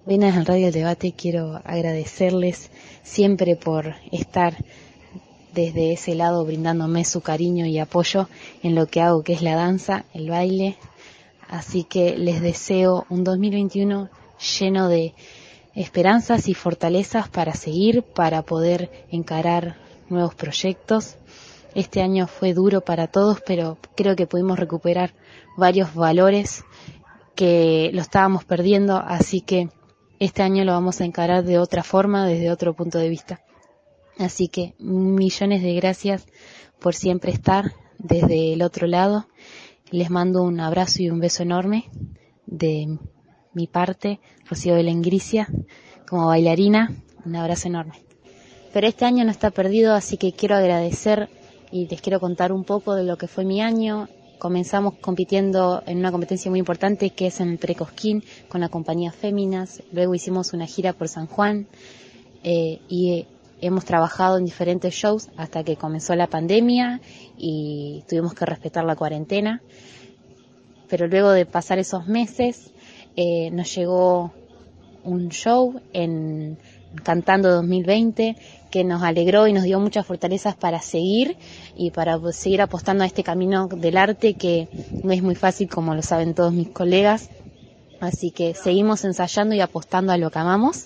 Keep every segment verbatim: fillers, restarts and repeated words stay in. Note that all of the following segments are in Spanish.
Buenas, en Radio El Debate quiero agradecerles siempre por estar desde ese lado brindándome su cariño y apoyo en lo que hago, que es la danza, el baile. Así que les deseo un dos mil veintiuno lleno de esperanzas y fortalezas para seguir, para poder encarar nuevos proyectos. Este año fue duro para todos, pero creo que pudimos recuperar varios valores que lo estábamos perdiendo, así que este año lo vamos a encarar de otra forma, desde otro punto de vista. Así que millones de gracias por siempre estar desde el otro lado. Les mando un abrazo y un beso enorme de mi parte, Rocío Belén Gricia, como bailarina, un abrazo enorme. Pero este año no está perdido, así que quiero agradecer y les quiero contar un poco de lo que fue mi año. Comenzamos compitiendo en una competencia muy importante que es en el Precosquín con la compañía Féminas. Luego hicimos una gira por San Juan eh, y eh, hemos trabajado en diferentes shows hasta que comenzó la pandemia y tuvimos que respetar la cuarentena. Pero luego de pasar esos meses eh, nos llegó un show en Cantando dos mil veinte que nos alegró y nos dio muchas fortalezas para seguir y para seguir apostando a este camino del arte que no es muy fácil, como lo saben todos mis colegas. Así que seguimos ensayando y apostando a lo que amamos.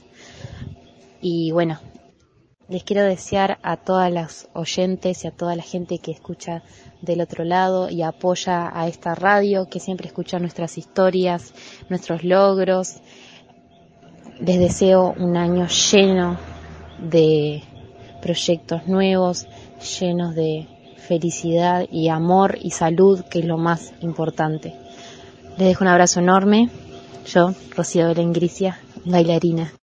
Y bueno, les quiero desear a todas las oyentes y a toda la gente que escucha del otro lado y apoya a esta radio, que siempre escucha nuestras historias, nuestros logros. Les deseo un año lleno de proyectos nuevos, llenos de felicidad y amor y salud, que es lo más importante. Les dejo un abrazo enorme. Yo, Rocío Belén Gricia, bailarina.